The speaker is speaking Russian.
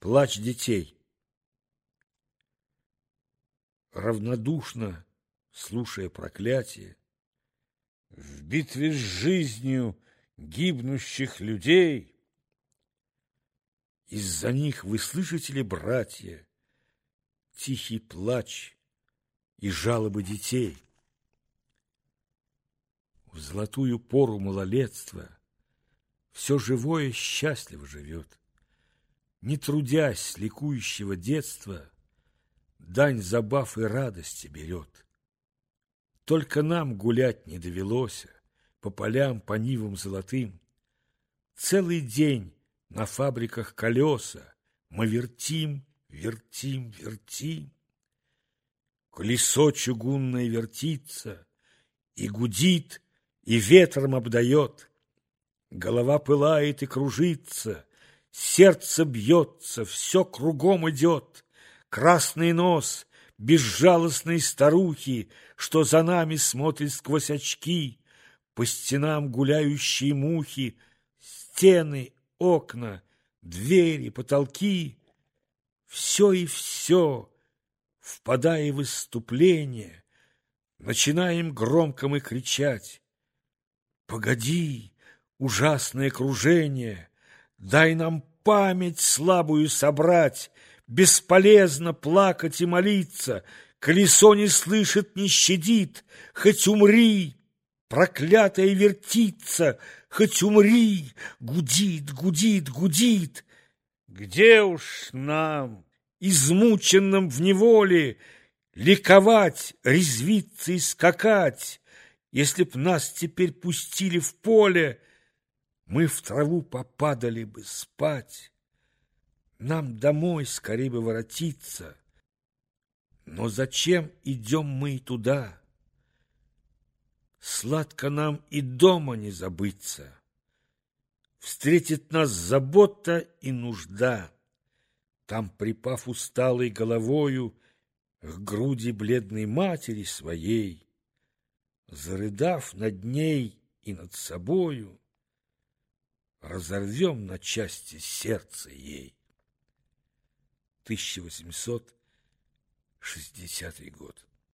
Плач детей. Равнодушно, слушая проклятие, в битве с жизнью гибнущих людей, из-за них вы слышите ли, братья, тихий плач и жалобы детей? В золотую пору малолетства все живое счастливо живет, не трудясь с ликующего детства, дань забав и радости берет. Только нам гулять не довелось по полям, по нивам золотым. Целый день на фабриках колеса мы вертим, вертим, вертим. Колесо чугунное вертится и гудит, и ветром обдает. Голова пылает и кружится, сердце бьется, все кругом идет. Красный нос безжалостной старухи, что за нами смотрит сквозь очки, по стенам гуляющие мухи, стены, окна, двери, потолки. Все и все, впадая в исступление, начинаем громко мы кричать: «Погоди, ужасное кружение, дай нам память слабую собрать, бесполезно плакать и молиться, колесо не слышит, не щадит, хоть умри, проклятая вертится, хоть умри, гудит, гудит, гудит». Где уж нам, измученным в неволе, ликовать, резвиться и скакать? Если б нас теперь пустили в поле, мы в траву попадали бы спать. Нам домой скорее бы воротиться. Но зачем идем мы туда? Сладко нам и дома не забыться. Встретит нас забота и нужда. Там, припав усталой головою к груди бледной матери своей, зарыдав над ней и над собою, разорвем на части сердце ей. 1860 год.